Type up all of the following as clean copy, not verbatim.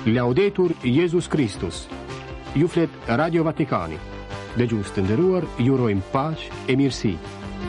Laudetur Jesus Christus. Ju flet Radio Vatikani. Dëgjues të nderuar, ju urojmë paqë e mirësi.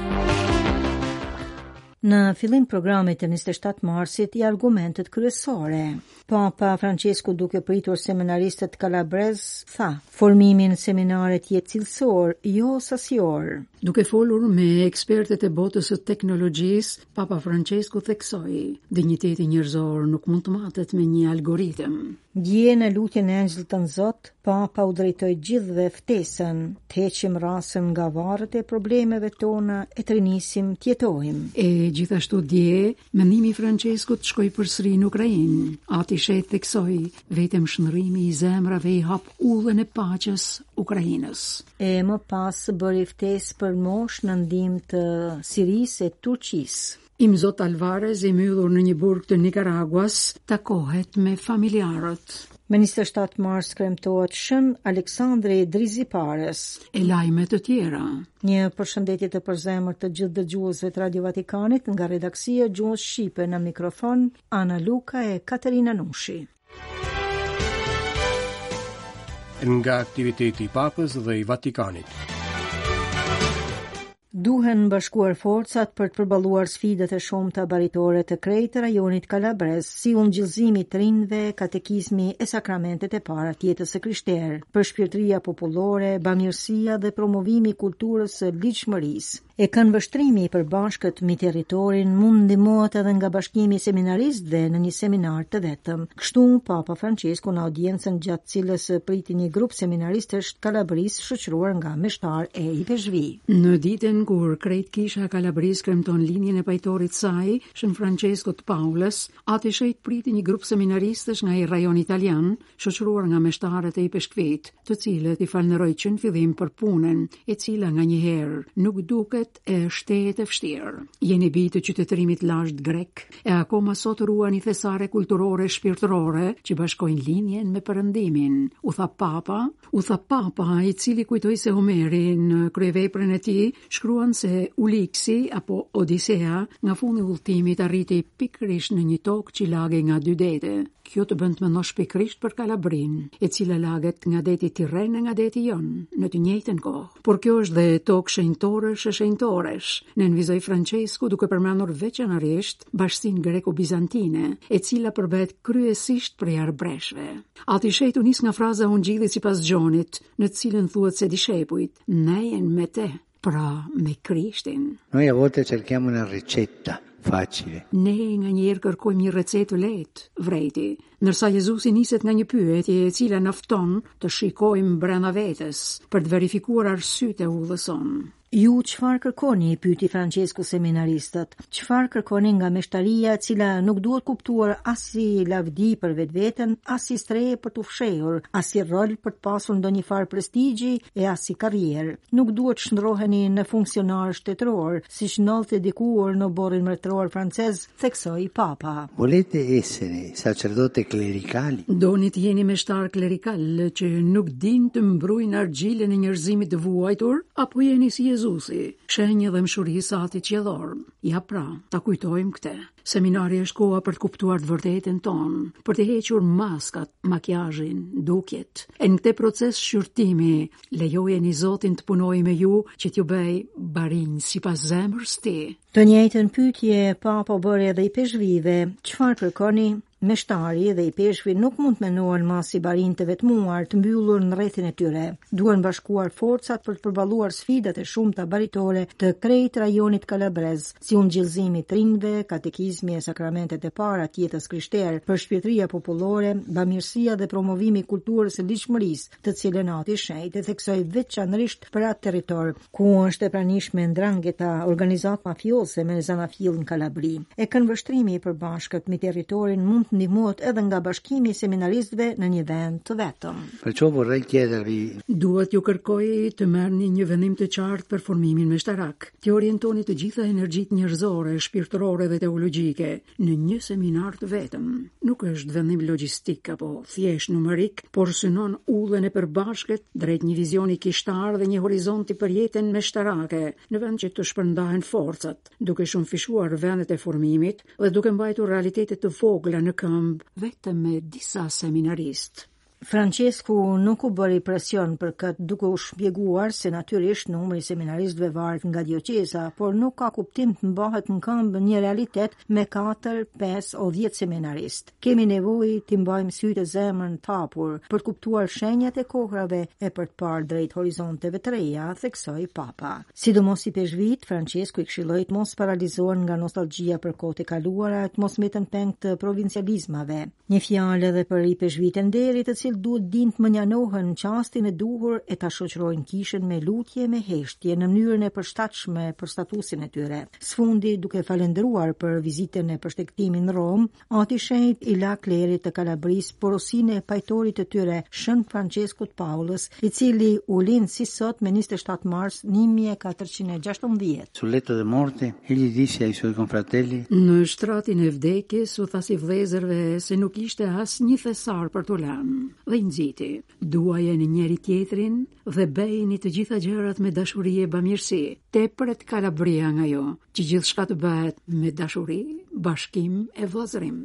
Në fillim programit të 27 marsit i argumentet kryesore. Papa Francesco duke pritur seminaristët kalabrez tha, formimin seminaret jetë cilësor, jo sasior. Duke folur me ekspertet e botës së teknologjisë, Papa Francesco theksoi, dinjiteti njerëzor nuk mund të matet me një algoritëm. Dje në lutjen e Angjëlltan Zot, Papa u drejtoi gjithëve ftesën, të heqim rasën nga varret e problemeve tona e të rinisim të jetojmë. E gjithashtu dje, mendimi i Franceskut shkoi përsëri në Ukrainë. Ati shet theksoi, vetëm shndrrimi i zemrave i hap udhën e paqes Ukrainës. E më pas bëri ftesë për mosh në ndihmë të Sirisë e Turqisë. Imzot Alvarez, i mbyllur në një burg të Nicaraguas, takohet me familjarët. Me 27 mars kremtohet Shën Aleksandri Drizipares. E lajme të tjera. Një përshëndetje të përzemër të gjithë dëgjuesve të Radio Vatikanit nga redaksia Gjuhës Shqipe, në mikrofon Ana Luka e Katerina Nushi. Nga aktiviteti i Papës dhe i Vatikanit. Duhen bashkuar forcat për të përballuar sfidat e shumta baritore të krejt të rajonit Kalabrez, si ungjillëzimi të rinjve, katekizmi e sakramentet e para të jetës së krishterë, përshpirtëria popullore, bamirësia dhe promovimi i kulturës së ligjshmërisë. E këndvështrimi i përbashkët mbi territorin mund ndihmohet edhe nga bashkimi i seminaristëve në një seminar të vetëm. Kështu Papa Francesco në audiencën gjatë cilës priti një grup seminaristësh të Kalabrisë shoqëruar nga meshtar e IPSHV. Në ditën kur krejt kisha e Kalabrisë kremton linjën e pajtorit saj, Shën Francesco të Paulës, aty shejt priti një grup seminaristësh nga i rajon italian, shoqëruar nga meshtarët e IPSHV-t, të cilët i falënderoi që në fillim për punën, e cila nganjëherë nuk duket e shtetë e vështirë. Jeni bi të qytetërimit lashtë grek, e akoma sot ruani thesare kulturore shpirtërore që bashkojnë linjen me perëndimin. U tha Papa, i cili kujtoi se Homeri në kryeveprën e tij shkruan se Uliksi apo Odisea nga fundi i udhëtimit arriti pikërisht në një tokë që lagej nga dy dete. Kjo të bën të mendosh pikërisht për Kalabrin, e cila laget nga deti Tirren e nga deti Jon, në të njëjtën kohë. Por kjo është dhe tokë shenjtoresh. Nënvizoi Francesco duke përmendur veçanërisht bashkësinë greko-bizantine, e cila përbëhet kryesisht prej arbreshve. Aty shejtu nis nga fraza Ungjillit sipas Gjonit, në të cilën thuhet se dishepujt nejen me te, pra me Krishtin. Noi a volte cerchiamo una ricetta facile. Ne nga njerë kërkojmë një recetë të lehtë, vrejti, ndërsa Jezusi niset nga një pyetje e cila na fton të shikojmë brenda vetes për të verifikuar arsyet e udhës sonë. Ju çfarë kërkoni, pyeti Francesco seminaristët. Çfarë kërkoni nga meshtaria e cila nuk duhet kuptuar as si lavdi për vetveten, as si streje për të fshehur, as si rol për të pasur ndonjë farë prestigji e as si karrierë. Nuk duhet shndroheni në funksionar shtetëror, siç ndodhte dikur në borrin mbretëror francez, theksoi Papa. Volete essere sacerdote clericali? Doni të jeni meshtar klerikal që nuk din të mbrojnë argjilën e njerëzimit të vuajtur, apo jeni si Jezusi, shenjë dhe mshurisë ati qiellor. Ja pra, ta kujtojmë këtë. Seminari është koha për të kuptuar të vërtetën tonë, për të hequr maskat, makjazhin, dukjet. E në këtë proces shqyrtimi, lejojeni Zotin të punojë me ju që t'ju bëj barinj sipas zemrës ti. Të njëjtën pyetje Papa bëri edhe IPSHV-ve. Çfarë kërkoni? Meshtari dhe IPSHV nuk mund të menohen mas si barin të vetmuar të mbyllur në rrethin e tyre. Duhen bashkuar forcat për të përballuar sfidat e shumta baritore të krejt rajonit Kalabrez, si ungjillëzimi të rinjve, katekizmi e sakramentet e para të jetës krishterë, përshpirtëria popullore, bamirësia dhe promovimi i kulturës së ligjshmërisë, të cilën ati shenjtë theksoi veçanërisht për atë territor ku është e pranishme ndrangheta, organizat mafiose me zanafill në Kalabri. E këndvështrimi i përbashkët mbi territorin mund ndihmohet edhe nga bashkimi i seminaristëve në një vend të vetëm. Perciò vorrei chiedervi. Duhet ju kërkoj të merrni një vendim të qartë për formimin meshtarak. Të orientoni të gjitha energjitë njerëzore, shpirtërore dhe teologjike në një seminar të vetëm. Nuk është vendim logjistik apo thjesht numerik, por synon udhën e përbashkët drejt një vizioni kishtar dhe një horizonti për jetën meshtarake, në vend që të shpërndahen forcat, duke shumëfishuar vendet e formimit dhe duke mbajtur realitetet të vogla në këmbë vetëm me disa seminaristë. Francesku nuk u bëri presion për këtë, duke u shpjeguar se natyrisht numri seminaristëve varet nga dioqeza, por nuk ka kuptim të mbahet në këmbë një realitet me 4, 5 o 10 seminaristë. Kemi nevojë të mbajmë sytë e zemrën tapur për të kuptuar shenjat e kohrave e për të parë drejt horizonteve të reja, theksoi Papa. Sidomos i peshvit, Francesku i këshilloi të mos paralizohen nga nostalgjia për kohët e kaluara, të mos mbeten peng të provincializmave. Një fjalë edhe për i peshvit e nderit, duhet din të mënjanohen qastin e duhur e ta shoqërojnë kishën me lutje me heshtje në mënyrën e përshtatshme për statusin e tyre. Sfundi, duke falendëruar për vizitën e përshtektimit në Rom, Ati i Shenjtë i la klerit të Kalabrisë porosinë e pajtorit të tyre, Shën Franceskut Paulës, i cili u lind si sot me 27 mars 1416. Sul letto di morte, egli disse ai suoi confratelli: Në shtratin e vdekjes u tha si vëllezërve se nuk ishte as një thesar për t'u lënë. Dhe i nxiti, duajeni njëri tjetrin dhe bëjeni të gjitha gjërat me dashuri e bamirësi. Tepret Kalabria nga jo, që gjithçka të bëhet me dashuri, bashkim e vëllëzrim.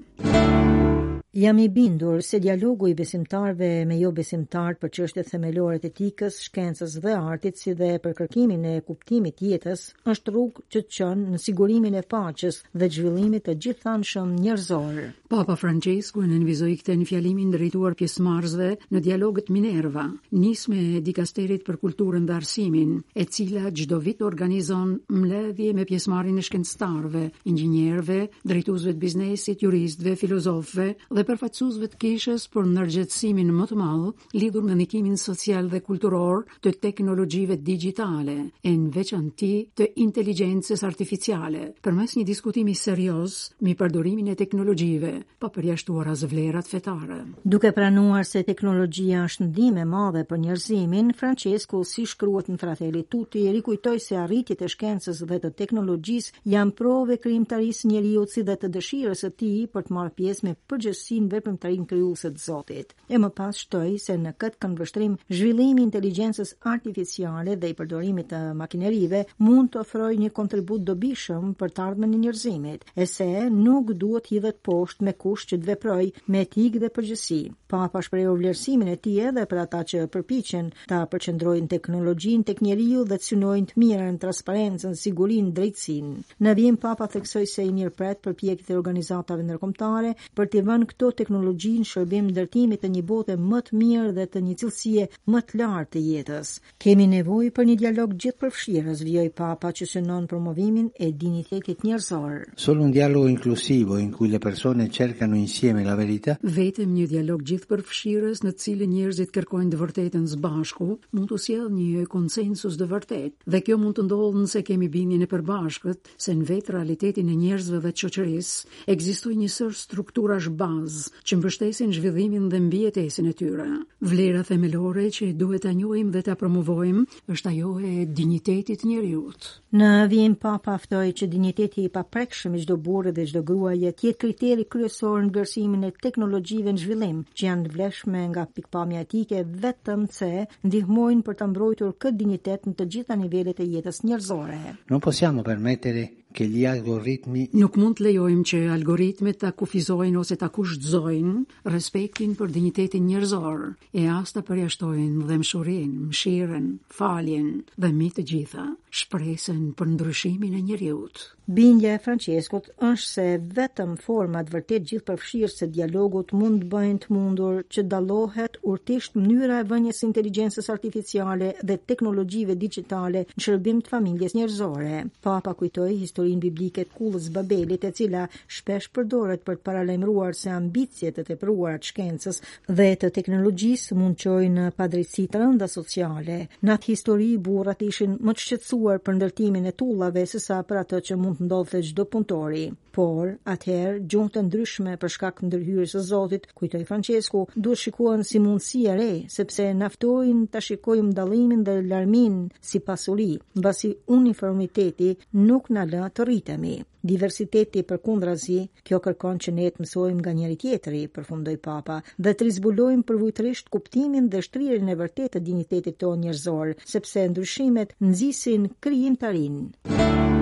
Jam i bindur se dialogu i besimtarve me jo besimtar për çështjet themelore të etikës, shkencës dhe artit, si dhe për kërkimin e kuptimit jetës, është rrugë që të çon në sigurimin e paqes dhe zhvillimit të gjithanshëm njerëzor. Papa Francesku nënvizoi këtë në fjalimin drejtuar pjesëmarrësve në dialogët Minerva, nis me dikasterit për kulturën dhe arsimin, e cila çdo vit organizon mbledhje me pjesëmarrjen e shkencëtarëve, inxhinierëve, drejtuesve të biznesit, juristëve, filozofëve dhe përfaqësuesve të kishës për ndërgjegjësimin më të madh lidhur me ndikimin social dhe kulturor të teknologjive digjitale, e në veçanti të inteligjencës artificiale, përmes një diskutimi serioz mbi përdorimin e teknologjive, pa përjashtuar as vlerat fetare. Duke pranuar se teknologjia është ndihmë e madhe për njerëzimin, Francesku, si shkruhet në Fratelli Tutti, rikujtoi se arritjet e shkencës dhe të teknologjisë janë provë krijimtarisë njeriut si dhe të dëshirës së tij për të marrë pjesë me përgjegjësi në veprimtarinë krijuese të Zotit. E më pas shtoi se në këtë këndvështrim zhvillimi i inteligjencës artificiale dhe i përdorimit të makinerive mund të ofrojë një kontribut dobishëm për të ardhmen e njerëzimit, e se nuk duhet hidhet poshtë me kusht që të veprojë me etikë dhe përgjegjësi. Papa shpreheu vlerësimin e tij edhe për ata që përpiqen ta përqendrojnë teknologjinë tek njeriu dhe të synojnë të mirën, transparencën, sigurinë, drejtësinë. Në vijim Papa theksoi se i mirëpret përpjekjet e organizatave ndërkombëtare për të vënë këto teknologji në shërbim ndërtimit të një bote më të mirë dhe të një cilësie më të lartë të jetës. Kemi nevojë për një dialog gjithëpërfshirës, vijoi Papa, që synon promovimin e dinjitetit njerëzor. Solo un dialogo inclusivo in cui le persone cercano insieme la verità. Vetëm një dialog gjithëpërfshirës në të cilin njerëzit kërkojnë të vërtetën së bashku, mund të sjellë një konsensus të vërtetë. Dhe kjo mund të ndodhë nëse kemi bindjen e përbashkët se në vetë realitetin e njerëzve dhe të shoqërisë ekzistojë një sër strukturash bazë që mbështesin zhvillimin dhe mbijetesin e tyre. Vlera themelore që duhet ta njohim dhe ta promovojmë është ajo e dinjitetit njeriut. Në vijim Papa ftoi që dinjiteti i paprekshëm i çdo burri dhe çdo gruaje të jetë kriteri kryesor në vlerësimin e teknologjive në zhvillim, që janë të vlefshme nga pikpamja etike, vetëm se ndihmojnë për ta mbrojtur këtë dinjitet në të gjitha nivelet e jetës njerëzore. Non possiamo permettere che gli algoritmi Nuk mund të lejojmë që algoritmet ta kufizojnë ose ta kushtëzojnë respektin për dinjitetin njerëzor, e as ta përjashtojnë dëmshurinë, mëshirën, faljen dhe mbi të gjitha shpresën për ndryshimin e njeriut. Bindja e Franceskut është se vetëm format vërtet gjithëpërfshirëse së dialogut mund të bëjnë të mundur që dallohet urtisht mënyra e vënies së inteligjencës artificiale dhe teknologjive digjitale në shërbim të familjes njerëzore. Papa kujtoi historinë biblike të kullës Babelit, e cila shpesh përdoret për të paralajmëruar se ambicjet e tepruara të shkencës dhe të teknologjisë mund çojnë në padrejtësi të rënda sociale. Në atë histori burrat ishin më të shqetësuar për ndërtimin e tullave sesa për atë që mund të ndodhte çdo punëtori. Por, atëherë, gjuhë të ndryshme për shkak të ndërhyrjes së Zotit, kujtoi Francesku, duhet shikohen si mundësi e re, sepse naftojnë ta shikojmë dallimin dhe larmin si pasuri, mbasi uniformiteti nuk na lë të rritemi. Diversiteti përkundrazi, kjo kërkon që ne të mësojmë nga njëri tjetri, përfundoi Papa, dhe të rizbulojmë përvojtërisht kuptimin dhe shtrirjen e vërtetë të dinjitetit tonë njerëzor, sepse ndryshimet nxisin krijimtarinë.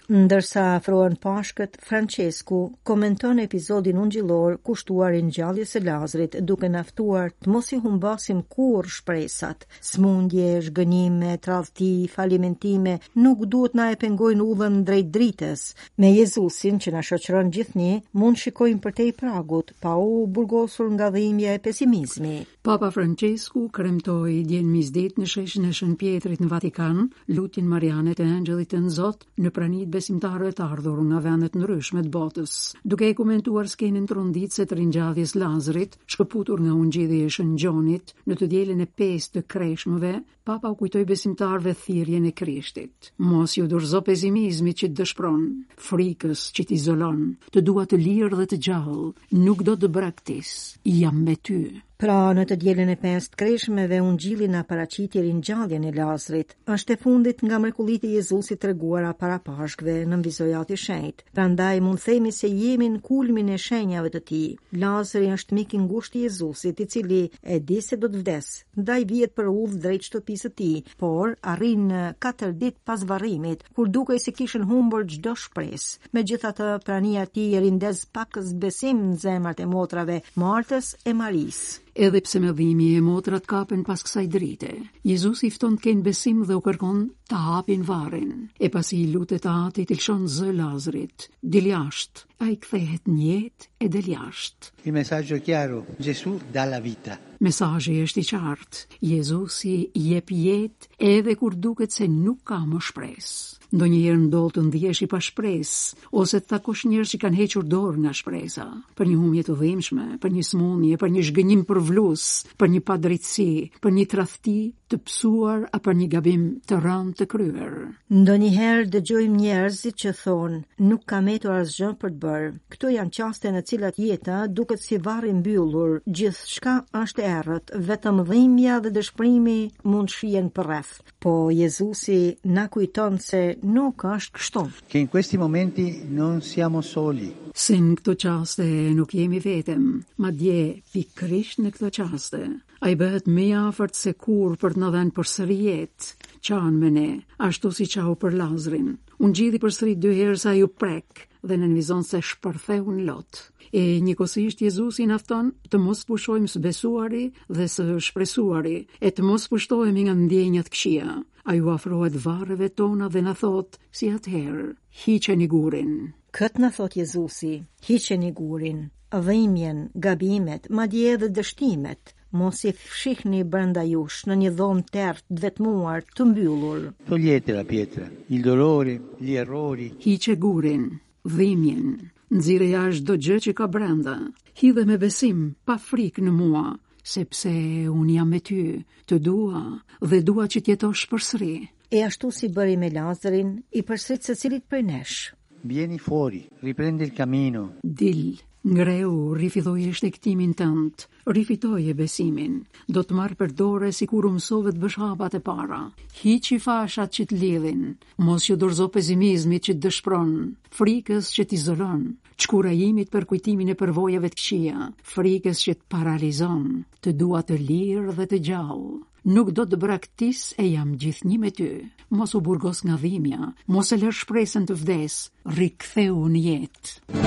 Ndërsa afrohen Pashkët, Francesku komenton episodin ungjillor kushtuar ngjalljes së Lazarit, duke na ftuar të mos i humbasim kurrë shpresat. Smundje, zhgënjime, tradhti, falimentime nuk duhet na e pengojnë udhën drejt dritës. Me Jezusin që na shoqëron gjithnjë, mund shikojmë përtej pragut, pa u burgosur nga dhimbja e pesimizmi. Papa Francesku kremtoi djen misdet në sheshin e Shën Pjetrit në Vatikan, lutjen Mariane të Angjëllit të Nzot në pranit besimtarëve të ardhur nga vendet ndryshme të botës. Duke e komentuar skenën tronditëse të ringjalljes Lazarit, shkëputur nga ungjidhja e Shën Gjonit në të dielën e 5 të kreshmëve, Papa u kujtoi besimtarëve thirrjen e Krishtit. Mos ju dorëzo pesimizmit që të dëshpron, frikës që t'izolon, të dua të lirë dhe të gjallë, nuk do të braktis, jam me ty. Pra, në të dielën e 5 të kreshmeve, ungjilli na paraqiti ringjalljen e Lazarit. Është e fundit nga mrekullitë e Jezusit treguara para Pashkëve në Mbizojat i Shenjtë. Prandaj mund themi se jemi në kulmin e shenjave të tij. Lazari është mik i ngushtë i Jezusit, i cili e di se do të vdes. Ndaj vihet për udhë drejt shtëpisë së tij, por arrin 4 ditë pas varrimit, kur dukej se kishin humbur çdo shpresë. Megjithatë, prania e tij rindez pakës besim në zemrat e motrave Martës e Marisë. Edhe pse me dhimbje e motrat kapen pas kësaj drite, Jezusi i fton të kenë besim dhe u kërkon të hapin varrin. E pasi i lutet atit, i lëshon zë Lazarit, dil jashtë, ai kthehet në jetë e del jashtë. Il messaggio è chiaro, Gesù dà la vita. Mesazhi është i qartë, Jezusi jep jetë edhe kur duket se nuk ka më shpresë. Ndonjëherë ndodh të ndjehesh i pa shpresë, ose të takosh njerëz që kanë hequr dorë nga shpresa, për një humje të dhimbshme, për një smundje, për një zhgënjim përvlus, për një padrejtësi, për një tradhti të psuar apo për një gabim të rënd të kryer. Ndonjëherë dëgjojmë njerëzit që thonë, nuk kam hetur asgjë për të bërë. Këto janë qaste në cilat jeta duket si varr i mbyllur, gjithçka është errët, vetëm dhimbja dhe dëshpërimi mund shihen përreth. Po Jezusi na kujton se nuk është kështu. Che in questi momenti non siamo soli. Se në këto qaste nuk jemi vetëm, madje pikërisht në këto qaste, ai bëhet më i afërt se kur për të na dhënë përsëri jetë. Qanë me ne, ashtu si qau për Lazarin. Unë gjithi përsëri 2 herë sa ju prek dhe në nënvizon se shpërtheu në lot. E njëkohësisht Jezusi na fton të mos pushojmë së besuari dhe së shpresuari, e të mos pushtohemi nga ndjenjat këqija. Ai u afrohet varreve tona dhe na thot, si atëherë, hiqeni gurin. Këtë na thot Jezusi, hiqeni gurin, dhimbjen, gabimet, madje edhe dështimet. Mos i fshihni brenda jush në një dhomë tertë të vetmuar të mbyllur. Togliete la pietra, il dolore, gli errori. Hiqe gurin, dhimbjen, nxirre jashtë çdo gjë që ka brenda. Hidhe me besim, pa frikë në mua, sepse unë jam me ty, të dua dhe dua që t'jetosh përsëri. E ashtu si bëri me Lazarin, i përsërit secilit prej nesh. Vieni fuori, riprendi il cammino. Dil, ngreu, rifilloje shtektimin tënd, rifitoje besimin, do të marrë për dore si kur mësove të bësh hapat e para. Hiqi fashat që të lidhin, mos ju dorëzo pesimizmit që të dëshpron, frikës që t'izolon, çkurajimit për kujtimin e përvojave të këqija, frikës që të paralizon, të dua të lirë dhe të gjallë. Nuk do të braktis e jam gjithnjë me ty. Mos u burgos nga dhimbja, mos e lër shpresën të vdes, riktheu në jetë.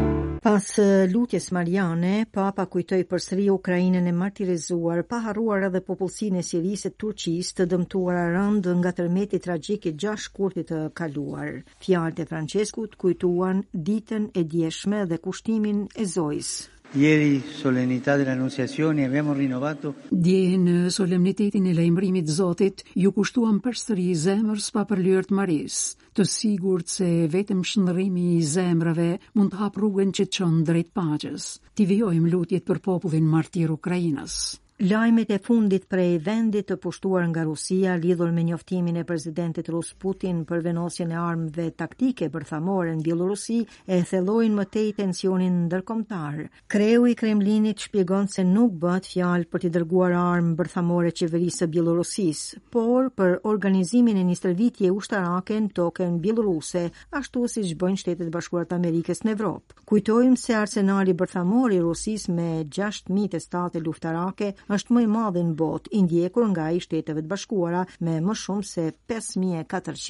Pas lutjes mariane, Papa kujtoi përsëri Ukrainën e martirizuar, pa harruar edhe popullsinë e Sirisë e Turqisë të dëmtuara rënd nga tërmeti tragjik i 6 shkurtit të kaluar. Fjalët e Franceskut kujtuan ditën e djeshme dhe kushtimin e Zojës. Ieri, solennità dell'Annunziazione, abbiamo rinnovato. Dje në solemnitetin e lajmërimit të Zotit, ju kushtuam përsëri zemrës pa përlyer të Marisë, të sigurt se vetëm shndërrimi i zemrave mund të hap rrugën që të çon drejt paqes. T'i vijojmë lutjet për popullin martir Ukrainës. Lajmet e fundit prej vendit të pushtuar nga Rusia lidhur me njoftimin e presidentit rus Putin për vendosjen e armëve taktike bërthamore në Bielorusi e thellojnë më tej tensionin ndërkombëtar. Kreu i Kremlinit shpjegon se nuk bëhet fjalë për t'i dërguar armë bërthamore qeverisë së Bielorusisë, por për organizimin e një stërvitje ushtarake në tokën bieloruse, ashtu siç bëjnë Shtetet Bashkuara të Amerikës në Evropë. Kujtojmë se arsenali bërthamor i Rusisë me 6.000 testate luftarake është më i madh në botë, i ndjekur nga i Shteteve të Bashkuara me më shumë se 5.400.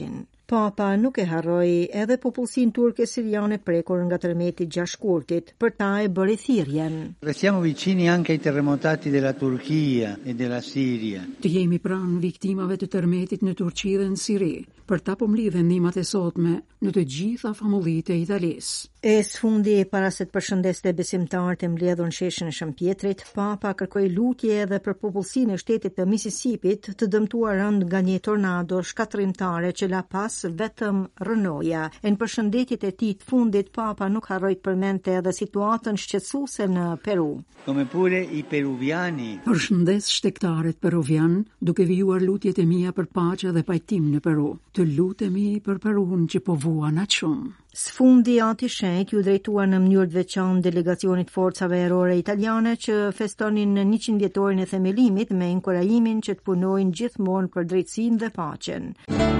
Papa nuk e harroi edhe popullsinë turke siriane prekur nga tërmeti 6 shkurtit, për ta e bërë thirrjen. Restiamo vicini anche ai terremotati della Turchia e della Siria. Të jemi pranë viktimave të tërmetit në Turqi dhe në Siri, për ta pomlidhe ndihmat e sotme në të gjitha famullitë e Italisë. E sfundi, para se të përshëndeste besimtarët e mbledhur në sheshin e Shëmpjetrit, Papa kërkoi lutje edhe për popullsinë e shtetit të Mississipit të dëmtuar rënd nga një tornado shkatërrimtare që la pas vetëm rënoja. E në përshëndetjet e tij të fundit, Papa nuk harroi të përmendte edhe situatën shqetësuese në Peru. Come pure i peruviani. Përshëndes shtektarët peruvian, duke vijuar lutjet e mia për paqe dhe pajtim në Peru. Të lutemi për Perun që po vuan aq shumë. Sfundi ati shenjt ju drejtua në mënyrë të veçantë delegacionit forcave erore italiane që festonin në 100 vjetorin e themelimit me inkurajimin që të punojnë gjithmonë për drejtësinë dhe paqen.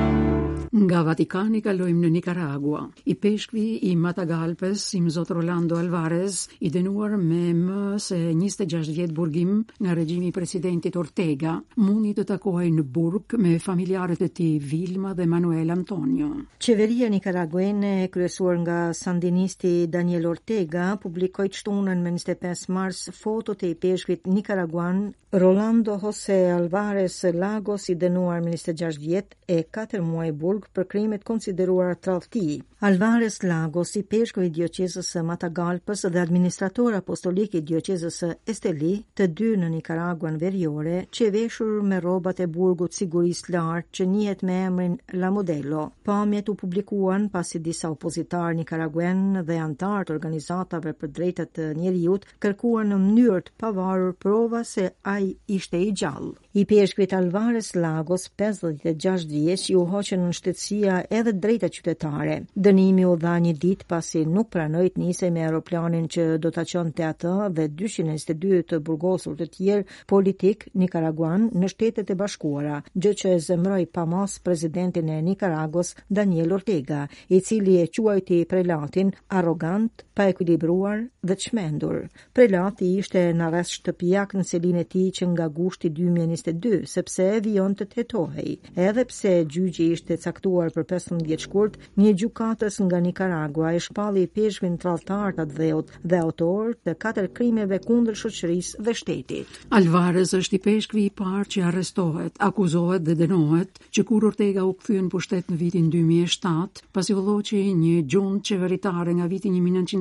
Nga Vatikani kalojmë në Nicaragua. I peshkvi i Matagalpes, i Zot Rolando Alvarez, i dënuar me më se 26 vjet burgim nga regjimi i presidentit Ortega, mundi të takohej në burg me familjarët e tij Vilma dhe Manuel Antonio. Qeveria nicaraguene, kryesuar nga sandinisti Daniel Ortega, publikoi shtunën me 25 mars fotot e i peshkvit nicaraguan Rolando José Alvarez Lagos, i dënuar me 26 vjet e 4 muaj burg për krimet konsideruara tradhti. Alvarez Lagos, i peshkvi i dioqezës së Matagalpës dhe administrator apostolik i dioqezës së Esteli, të dy në Nicaraguan veriore, që veshur me rrobat e burgut sigurisë lartë që njihet me emrin La Modelo. Pamjet u publikuan pasi disa opozitar nicaraguan dhe antar të organizatave për drejtat të njerëzit kërkuan në mënyrë të pavarur prova se ai ishte i gjallë. I peshkvit Alvarez Lagos, 56 vjeç, u hoqën në shtetësia edhe drejta qytetare. Dënimi u dha një ditë pasi nuk pranoi të nisej me aeroplanin që do ta çonte atë dhe 222 të burgosur të tjerë politik nicaraguan në Shtetet e Bashkuara, gjë që e zemroi pamas presidentin e Nicaraguas Daniel Ortega, i cili e quajti prelatin arrogant, pa ekuilibruar dhe të çmendur. Prelati ishte në arrest shtëpiak në selinë e tij që nga gushti 2022, sepse e vijon të tetohej, edhe pse gjyqi ishte caktuar për 15 shkurt, një gjykatës nga Nicaragua e shpalli i peshkvin tradhtar të dheut dhe autor të 4 krimeve kundër shoqërisë dhe shtetit. Alvarez është i peshkvi i parë që arrestohet, akuzohet dhe dënohet që kur Ortega u kthye në pushtet në vitin 2007, pasi ulloqi një gjuntë qeveritare nga viti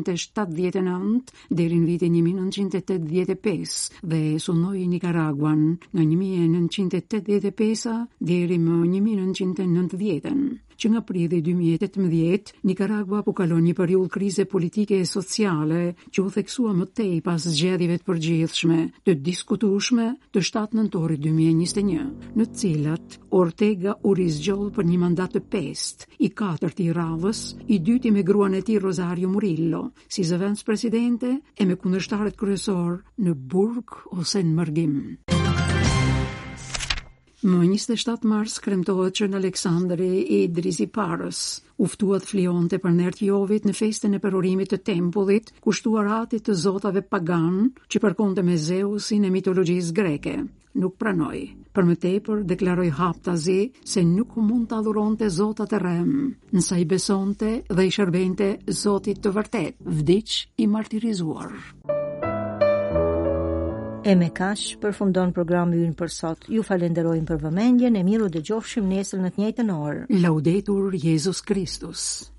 1979 deri në vitin 1985 dhe sunoi Nicaraguan nga 1985 deri më 1990-ën, që nga prilli 2018 Nicaragua po kalon një periudhë krize politike e sociale që u theksua më tej pas zgjedhjeve të përgjithshme, të diskutueshme të 7 nëntorit 2021, në të cilat Ortega u rizgjoll për një mandat të pestë, i 4 i radhës, i dyti me gruan e tij Rosario Murillo, si zëvendës presidente e me kundërshtarët kryesor në burg ose në mërgim. Më 27 mars kremtohet që në Aleksandri i Idrisi Parës uftuat flionte për Nertjovit në festën e perorimit të tempullit, kushtuar atit të zotave pagan që përkonte me Zeusin e mitologjisë greke. Nuk pranoi. Për më tepër deklaroi haptazi se nuk mund të adhuronte zotat e rrem, nësa i besonte dhe i shërbente zotit të vërtet, vdiq i martirizuar. E me kaq përfundon programi ynë për sot. Ju falenderojmë për vëmendjen, e miru dëgjofshim nesër në të njëjtën orë. Laudetur Jesus Christus.